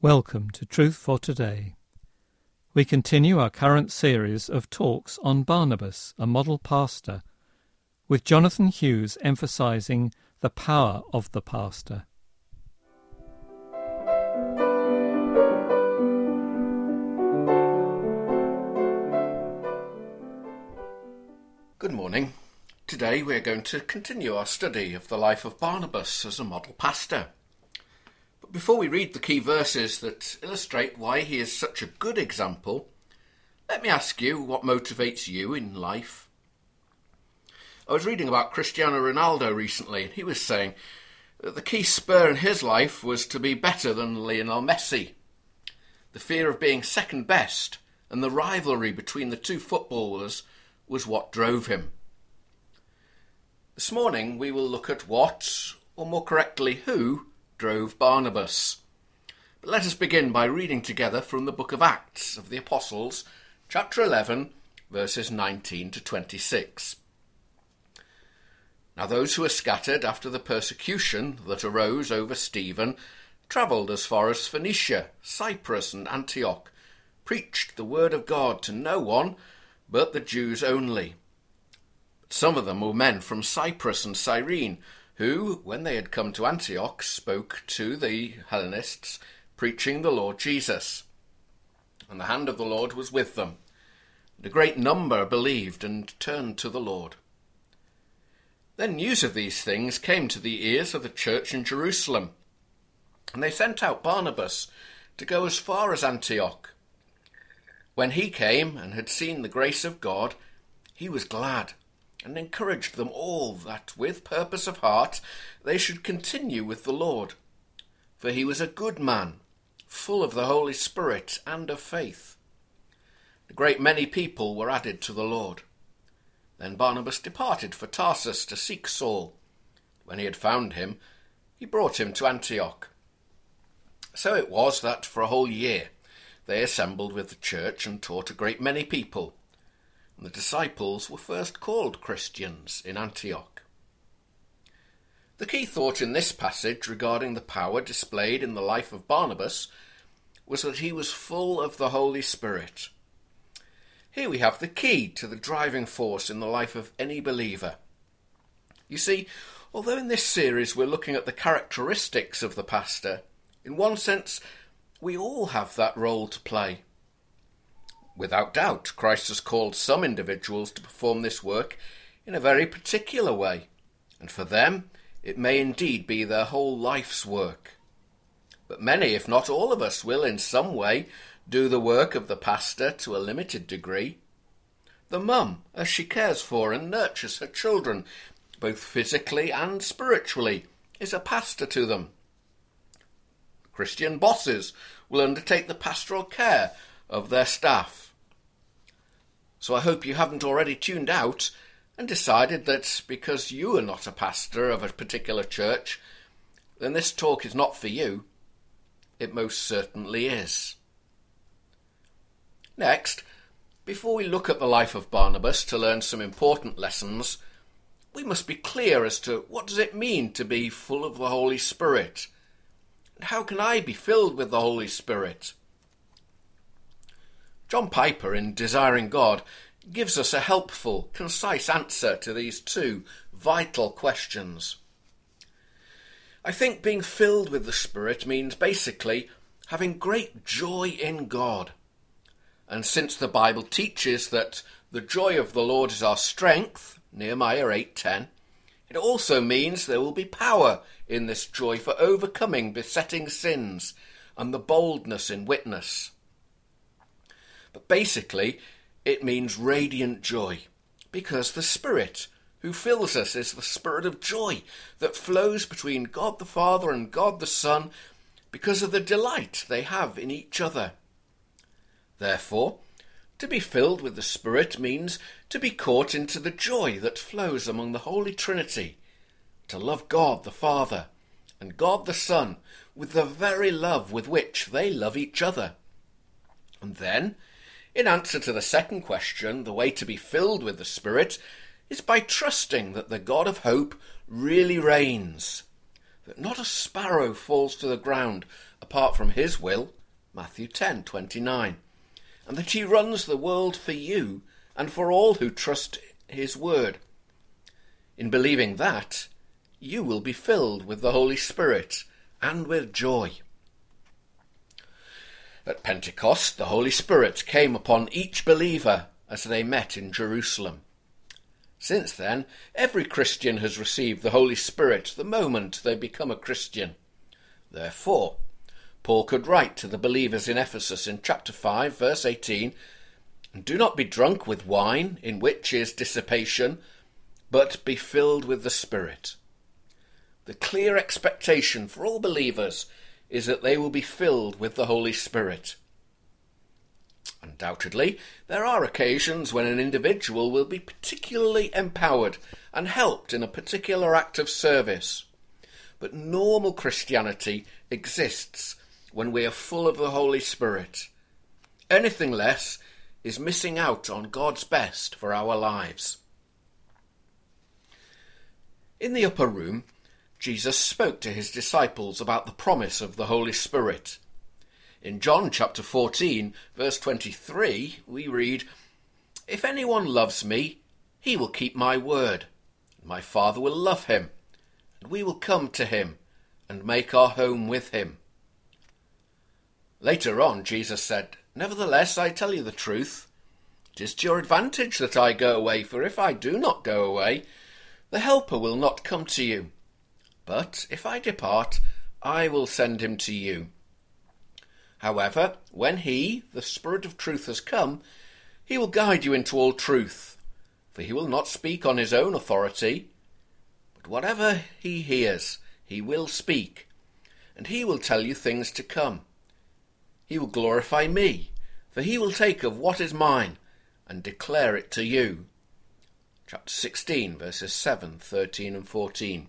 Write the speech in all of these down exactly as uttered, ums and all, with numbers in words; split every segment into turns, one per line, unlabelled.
Welcome to Truth for Today. We continue our current series of talks on Barnabas, a model pastor, with Jonathan Hughes emphasising the power of the pastor.
Good morning. Today we are going to continue our study of the life of Barnabas as a model pastor. But before we read the key verses that illustrate why he is such a good example, let me ask you what motivates you in life. I was reading about Cristiano Ronaldo recently, and he was saying that the key spur in his life was to be better than Lionel Messi. The fear of being second best and the rivalry between the two footballers was what drove him. This morning we will look at what, or more correctly who, drove Barnabas. But let us begin by reading together from the book of Acts of the Apostles, chapter eleven, verses nineteen to twenty-six. Now those who were scattered after the persecution that arose over Stephen travelled as far as Phoenicia, Cyprus, and Antioch, preached the word of God to no one but the Jews only. But some of them were men from Cyprus and Cyrene, who, when they had come to Antioch, spoke to the Hellenists, preaching the Lord Jesus. And the hand of the Lord was with them. And a great number believed and turned to the Lord. Then news of these things came to the ears of the church in Jerusalem, and they sent out Barnabas to go as far as Antioch. When he came and had seen the grace of God, he was glad, and encouraged them all that with purpose of heart they should continue with the Lord. For he was a good man, full of the Holy Spirit and of faith. A great many people were added to the Lord. Then Barnabas departed for Tarsus to seek Saul. When he had found him, he brought him to Antioch. So it was that for a whole year they assembled with the church and taught a great many people. And the disciples were first called Christians in Antioch. The key thought in this passage regarding the power displayed in the life of Barnabas was that he was full of the Holy Spirit. Here we have the key to the driving force in the life of any believer. You see, although in this series we're looking at the characteristics of the pastor, in one sense we all have that role to play. Without doubt, Christ has called some individuals to perform this work in a very particular way, and for them it may indeed be their whole life's work. But many, if not all of us, will in some way do the work of the pastor to a limited degree. The mum, as she cares for and nurtures her children, both physically and spiritually, is a pastor to them. Christian bosses will undertake the pastoral care of their staff. So I hope you haven't already tuned out and decided that because you are not a pastor of a particular church, then this talk is not for you. It most certainly is. Next, before we look at the life of Barnabas to learn some important lessons, we must be clear as to what does it mean to be full of the Holy Spirit. And how can I be filled with the Holy Spirit? John Piper, in Desiring God, gives us a helpful, concise answer to these two vital questions. I think being filled with the Spirit means basically having great joy in God. And since the Bible teaches that the joy of the Lord is our strength, Nehemiah eight ten, it also means there will be power in this joy for overcoming besetting sins and the boldness in witness. But basically, it means radiant joy, because the Spirit who fills us is the Spirit of joy that flows between God the Father and God the Son because of the delight they have in each other. Therefore, to be filled with the Spirit means to be caught into the joy that flows among the Holy Trinity, to love God the Father and God the Son with the very love with which they love each other. And then, in answer to the second question, the way to be filled with the Spirit is by trusting that the God of hope really reigns, that not a sparrow falls to the ground apart from his will, Matthew ten twenty-nine, and that he runs the world for you and for all who trust his word. In believing that, you will be filled with the Holy Spirit and with joy. At Pentecost, the Holy Spirit came upon each believer as they met in Jerusalem. Since then, every Christian has received the Holy Spirit the moment they become a Christian. Therefore, Paul could write to the believers in Ephesus in chapter five, verse eighteen, "Do not be drunk with wine, in which is dissipation, but be filled with the Spirit." The clear expectation for all believers is that they will be filled with the Holy Spirit. Undoubtedly, there are occasions when an individual will be particularly empowered and helped in a particular act of service. But normal Christianity exists when we are full of the Holy Spirit. Anything less is missing out on God's best for our lives. In the upper room, Jesus spoke to his disciples about the promise of the Holy Spirit. In John chapter fourteen, verse twenty-three, we read, "If anyone loves me, he will keep my word. My Father will love him, and we will come to him and make our home with him." Later on, Jesus said, "Nevertheless, I tell you the truth. It is to your advantage that I go away, for if I do not go away, the Helper will not come to you. But if I depart, I will send him to you. However, when he, the Spirit of truth, has come, he will guide you into all truth, for he will not speak on his own authority, but whatever he hears, he will speak, and he will tell you things to come. He will glorify me, for he will take of what is mine and declare it to you." Chapter sixteen, verses seven, thirteen and fourteen.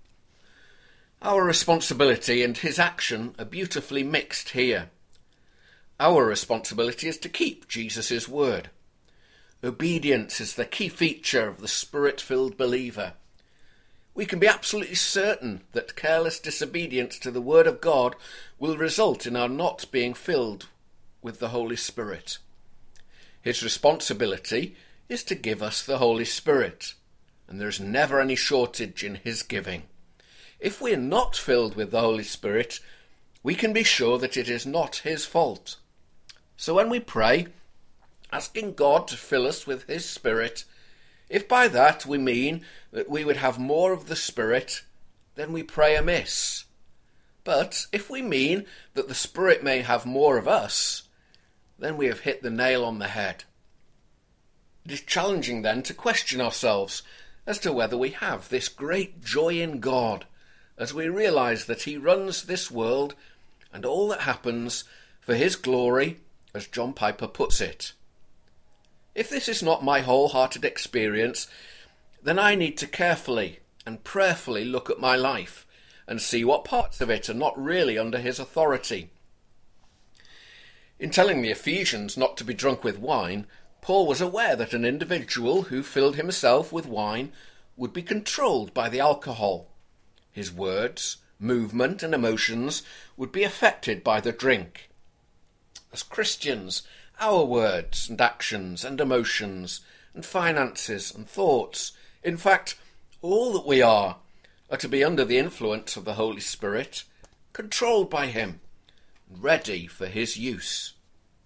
Our responsibility and his action are beautifully mixed here. Our responsibility is to keep Jesus' word. Obedience is the key feature of the Spirit-filled believer. We can be absolutely certain that careless disobedience to the word of God will result in our not being filled with the Holy Spirit. His responsibility is to give us the Holy Spirit, and there is never any shortage in his giving. If we are not filled with the Holy Spirit, we can be sure that it is not his fault. So when we pray, asking God to fill us with his Spirit, if by that we mean that we would have more of the Spirit, then we pray amiss. But if we mean that the Spirit may have more of us, then we have hit the nail on the head. It is challenging then to question ourselves as to whether we have this great joy in God, as we realise that he runs this world and all that happens for his glory, as John Piper puts it. If this is not my wholehearted experience, then I need to carefully and prayerfully look at my life and see what parts of it are not really under his authority. In telling the Ephesians not to be drunk with wine, Paul was aware that an individual who filled himself with wine would be controlled by the alcohol. His words, movement and emotions would be affected by the drink. As Christians, our words and actions and emotions and finances and thoughts, in fact, all that we are, are to be under the influence of the Holy Spirit, controlled by him, ready for his use.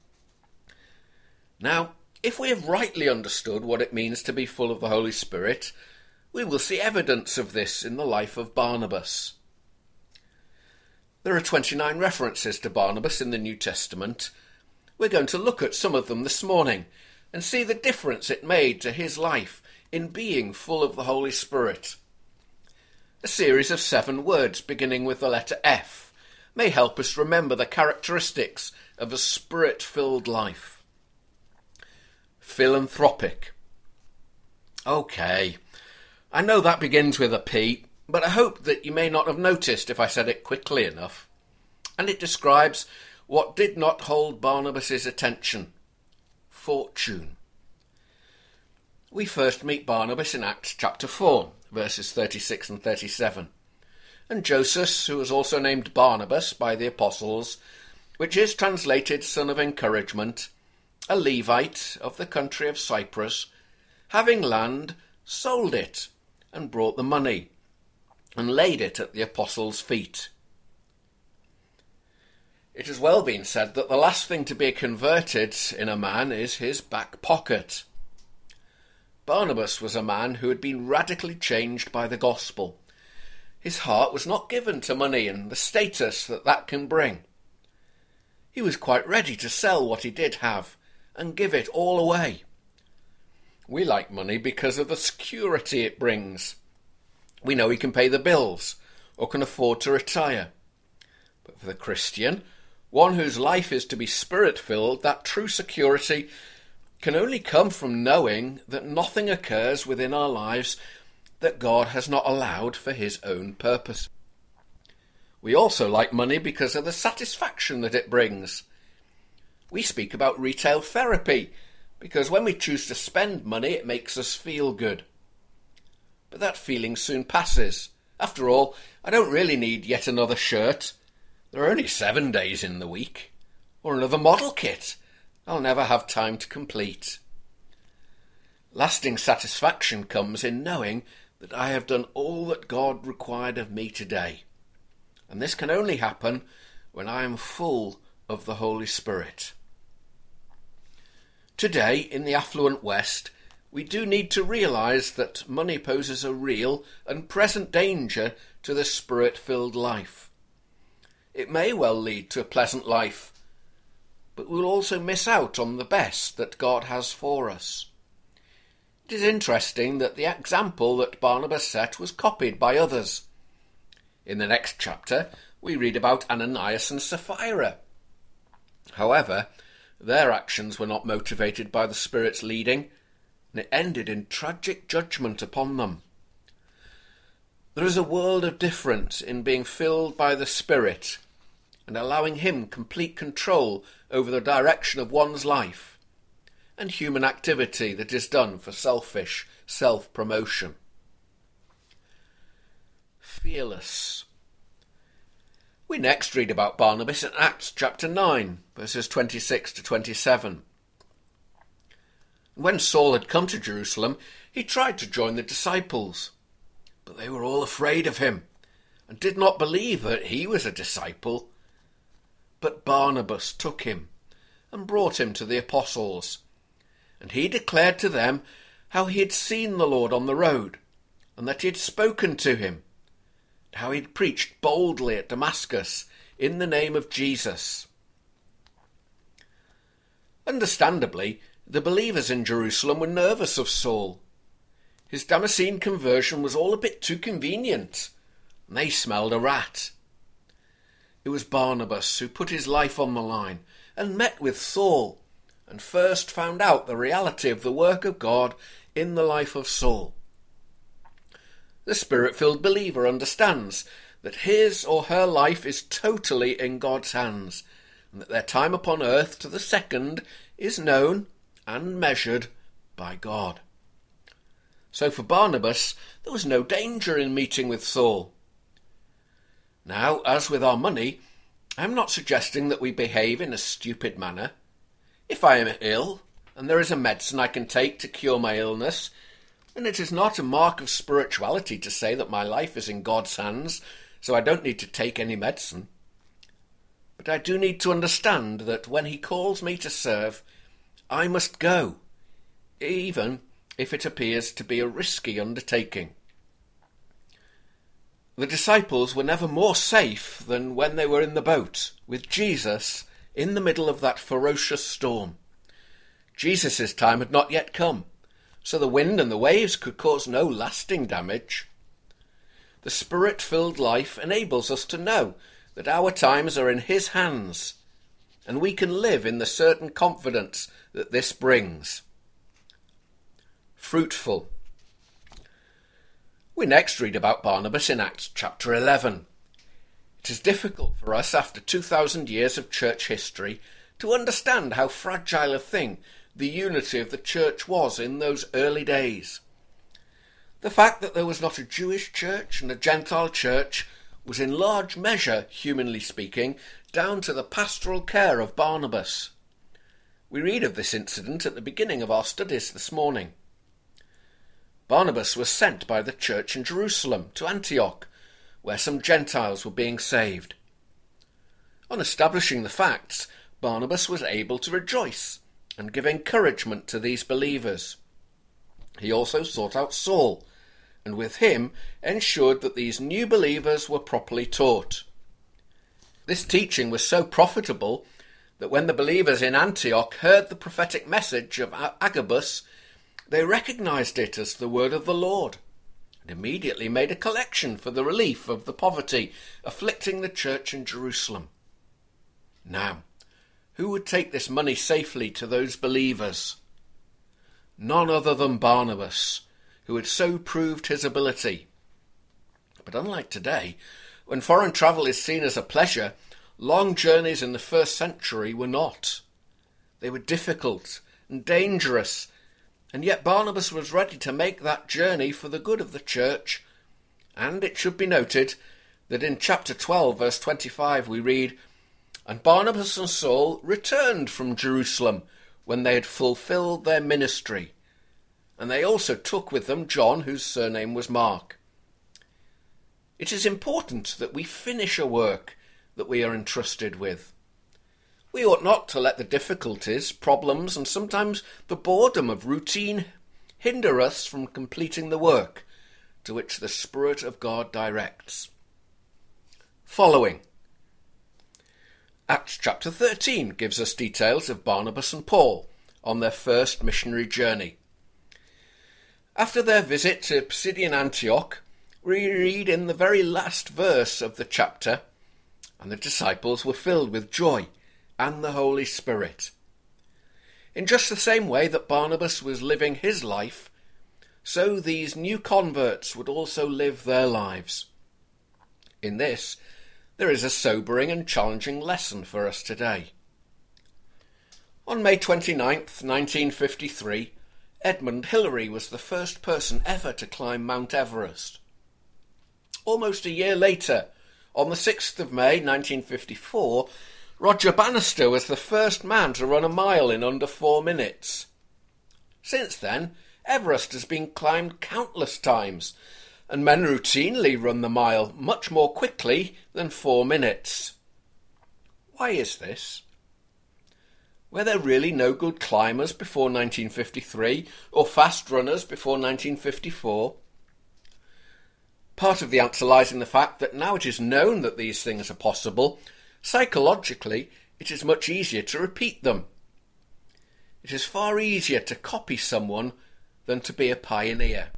Now, if we have rightly understood what it means to be full of the Holy Spirit, we will see evidence of this in the life of Barnabas. There are twenty-nine references to Barnabas in the New Testament. We're going to look at some of them this morning and see the difference it made to his life in being full of the Holy Spirit. A series of seven words beginning with the letter F may help us remember the characteristics of a Spirit-filled life. Philanthropic. Okay, I know that begins with a P, but I hope that you may not have noticed if I said it quickly enough. And it describes what did not hold Barnabas' attention: fortune. We first meet Barnabas in Acts chapter four, verses thirty-six and thirty-seven. and Joseph, who was also named Barnabas by the apostles, which is translated son of encouragement, a Levite of the country of Cyprus, having land, sold it, and brought the money, and laid it at the apostles' feet. It has well been said that the last thing to be converted in a man is his back pocket. Barnabas was a man who had been radically changed by the gospel. His heart was not given to money and the status that that can bring. He was quite ready to sell what he did have and give it all away. We like money because of the security it brings. We know he can pay the bills or can afford to retire. But for the Christian, one whose life is to be spirit-filled, that true security can only come from knowing that nothing occurs within our lives that God has not allowed for his own purpose. We also like money because of the satisfaction that it brings. We speak about retail therapy because when we choose to spend money, it makes us feel good. But that feeling soon passes. After all, I don't really need yet another shirt. There are only seven days in the week. Or another model kit I'll never have time to complete. Lasting satisfaction comes in knowing that I have done all that God required of me today. And this can only happen when I am full of the Holy Spirit. Today, in the affluent West, we do need to realise that money poses a real and present danger to the Spirit-filled life. It may well lead to a pleasant life, but we'll also miss out on the best that God has for us. It is interesting that the example that Barnabas set was copied by others. In the next chapter, we read about Ananias and Sapphira. However, their actions were not motivated by the Spirit's leading, and it ended in tragic judgment upon them. There is a world of difference in being filled by the Spirit and allowing him complete control over the direction of one's life, and human activity that is done for selfish self-promotion. Fearless. We next read about Barnabas in Acts chapter nine, verses twenty-six to twenty-seven. When Saul had come to Jerusalem, he tried to join the disciples, but they were all afraid of him and did not believe that he was a disciple. But Barnabas took him and brought him to the apostles, and he declared to them how he had seen the Lord on the road, and that he had spoken to him, and how he had preached boldly at Damascus in the name of Jesus. Understandably, the believers in Jerusalem were nervous of Saul. His Damascene conversion was all a bit too convenient, and they smelled a rat. It was Barnabas who put his life on the line and met with Saul, and first found out the reality of the work of God in the life of Saul. The Spirit-filled believer understands that his or her life is totally in God's hands, and that their time upon earth to the second is known and measured by God. So for Barnabas, there was no danger in meeting with Saul. Now, as with our money, I am not suggesting that we behave in a stupid manner. If I am ill, and there is a medicine I can take to cure my illness, then it is not a mark of spirituality to say that my life is in God's hands, so I don't need to take any medicine. But I do need to understand that when he calls me to serve, I must go, even if it appears to be a risky undertaking. The disciples were never more safe than when they were in the boat, with Jesus in the middle of that ferocious storm. Jesus' time had not yet come, so the wind and the waves could cause no lasting damage. The Spirit-filled life enables us to know that our times are in his hands, and we can live in the certain confidence that this brings. Fruitful. We next read about Barnabas in Acts chapter eleven. It is difficult for us, after two thousand years of church history, to understand how fragile a thing the unity of the church was in those early days. The fact that there was not a Jewish church and a Gentile church was in large measure, humanly speaking, down to the pastoral care of Barnabas. We read of this incident at the beginning of our studies this morning. Barnabas was sent by the church in Jerusalem to Antioch, where some Gentiles were being saved. On establishing the facts, Barnabas was able to rejoice and give encouragement to these believers. He also sought out Saul, and with him ensured that these new believers were properly taught. This teaching was so profitable that when the believers in Antioch heard the prophetic message of Agabus, they recognized it as the word of the Lord, and immediately made a collection for the relief of the poverty afflicting the church in Jerusalem. Now, who would take this money safely to those believers? None other than Barnabas, who had so proved his ability. But unlike today, when foreign travel is seen as a pleasure, long journeys in the first century were not. They were difficult and dangerous, and yet Barnabas was ready to make that journey for the good of the church. And it should be noted that in chapter twelve, verse twenty-five, we read, "And Barnabas and Saul returned from Jerusalem when they had fulfilled their ministry. And they also took with them John, whose surname was Mark." It is important that we finish a work that we are entrusted with. We ought not to let the difficulties, problems, and sometimes the boredom of routine hinder us from completing the work to which the Spirit of God directs. Following. Acts chapter thirteen gives us details of Barnabas and Paul on their first missionary journey. After their visit to Pisidian Antioch, we read in the very last verse of the chapter, "And the disciples were filled with joy and the Holy Spirit." In just the same way that Barnabas was living his life, so these new converts would also live their lives. In this, there is a sobering and challenging lesson for us today. On May twenty-ninth, nineteen fifty-three, Edmund Hillary was the first person ever to climb Mount Everest. Almost a year later, on the sixth of May nineteen fifty-four, Roger Bannister was the first man to run a mile in under four minutes. Since then, Everest has been climbed countless times, and men routinely run the mile much more quickly than four minutes. Why is this? Were there really no good climbers before nineteen fifty-three, or fast runners before nineteen fifty-four? Part of the answer lies in the fact that now it is known that these things are possible, psychologically it is much easier to repeat them. It is far easier to copy someone than to be a pioneer.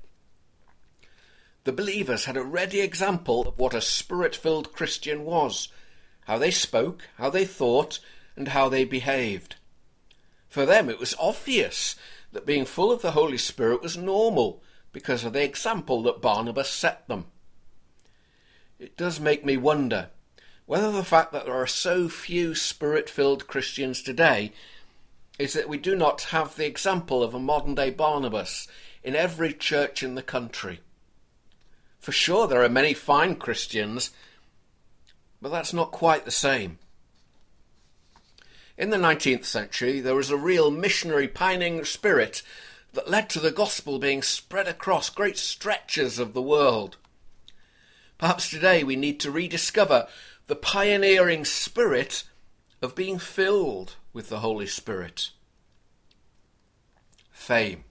The believers had a ready example of what a spirit-filled Christian was, how they spoke, how they thought, and how they behaved. For them it was obvious that being full of the Holy Spirit was normal because of the example that Barnabas set them. It does make me wonder whether the fact that there are so few spirit-filled Christians today is that we do not have the example of a modern-day Barnabas in every church in the country. For sure there are many fine Christians, but that's not quite the same. In the nineteenth century, there was a real missionary pioneering spirit that led to the gospel being spread across great stretches of the world. Perhaps today we need to rediscover the pioneering spirit of being filled with the Holy Spirit. Fame.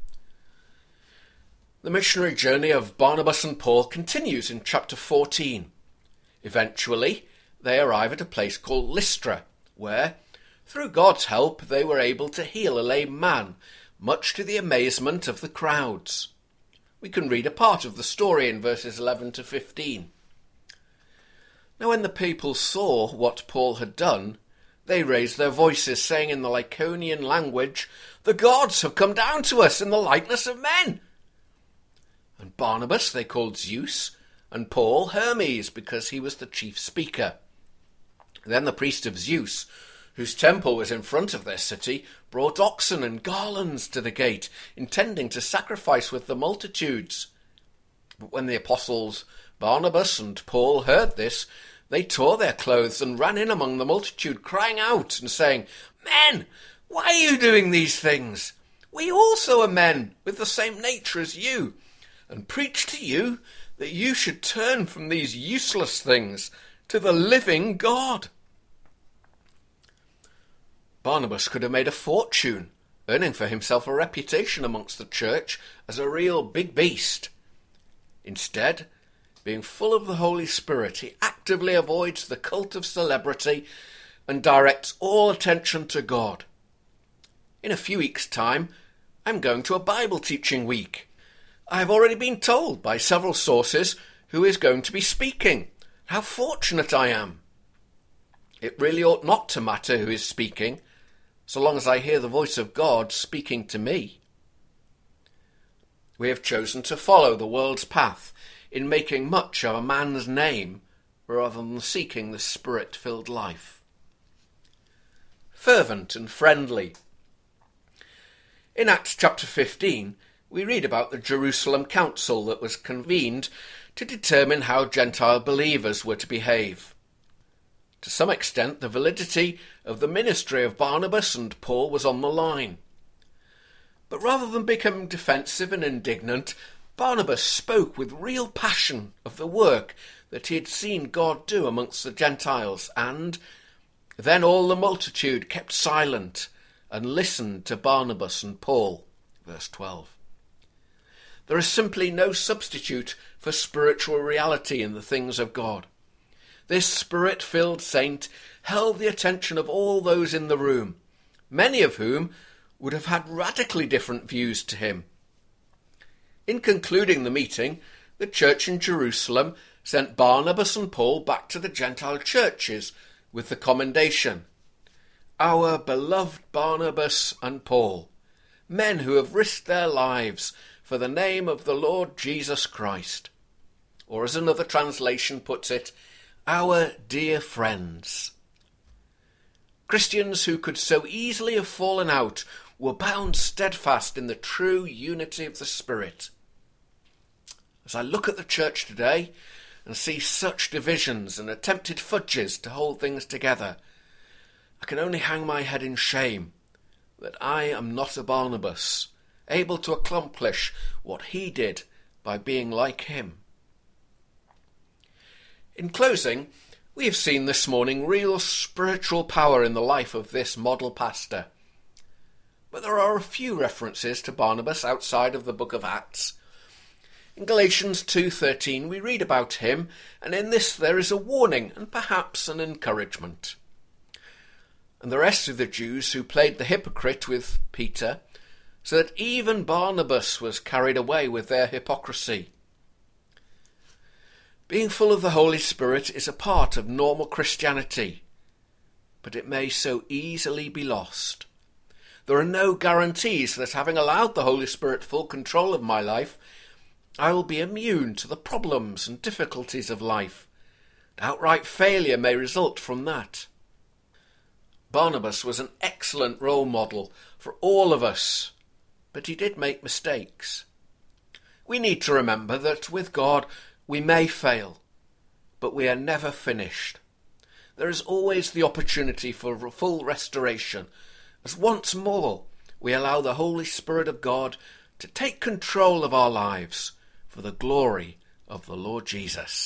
The missionary journey of Barnabas and Paul continues in chapter fourteen. Eventually, they arrive at a place called Lystra, where, through God's help, they were able to heal a lame man, much to the amazement of the crowds. We can read a part of the story in verses eleven to fifteen. Now when the people saw what Paul had done, they raised their voices, saying in the Lycaonian language, "The gods have come down to us in the likeness of men." And Barnabas they called Zeus, and Paul Hermes, because he was the chief speaker. Then the priest of Zeus, whose temple was in front of their city, brought oxen and garlands to the gate, intending to sacrifice with the multitudes. But when the apostles Barnabas and Paul heard this, they tore their clothes and ran in among the multitude, crying out and saying, "Men, why are you doing these things? We also are men with the same nature as you, and preach to you that you should turn from these useless things to the living God." Barnabas could have made a fortune, earning for himself a reputation amongst the church as a real big beast. Instead, being full of the Holy Spirit, he actively avoids the cult of celebrity and directs all attention to God. In a few weeks' time, I'm going to a Bible teaching week. I have already been told by several sources who is going to be speaking. How fortunate I am. It really ought not to matter who is speaking, so long as I hear the voice of God speaking to me. We have chosen to follow the world's path in making much of a man's name rather than seeking the Spirit-filled life. Fervent and friendly. In Acts chapter fifteen, we read about the Jerusalem council that was convened to determine how Gentile believers were to behave. To some extent, the validity of the ministry of Barnabas and Paul was on the line. But rather than become defensive and indignant, Barnabas spoke with real passion of the work that he had seen God do amongst the Gentiles, and then all the multitude kept silent and listened to Barnabas and Paul. Verse twelve. There is simply no substitute for spiritual reality in the things of God. This Spirit-filled saint held the attention of all those in the room, many of whom would have had radically different views to him. In concluding the meeting, the church in Jerusalem sent Barnabas and Paul back to the Gentile churches with the commendation, "Our beloved Barnabas and Paul, men who have risked their lives for the name of the Lord Jesus Christ." Or as another translation puts it, "Our dear friends." Christians who could so easily have fallen out were bound steadfast in the true unity of the Spirit. As I look at the church today and see such divisions and attempted fudges to hold things together, I can only hang my head in shame that I am not a Barnabas, able to accomplish what he did by being like him. In closing, we have seen this morning real spiritual power in the life of this model pastor. But there are a few references to Barnabas outside of the book of Acts. In Galatians two thirteen we read about him, and in this there is a warning and perhaps an encouragement. And the rest of the Jews who played the hypocrite with Peter, so that even Barnabas was carried away with their hypocrisy. Being full of the Holy Spirit is a part of normal Christianity, but it may so easily be lost. There are no guarantees that having allowed the Holy Spirit full control of my life, I will be immune to the problems and difficulties of life. Outright failure may result from that. Barnabas was an excellent role model for all of us, but he did make mistakes. We need to remember that with God we may fail, but we are never finished. There is always the opportunity for full restoration, as once more we allow the Holy Spirit of God to take control of our lives for the glory of the Lord Jesus.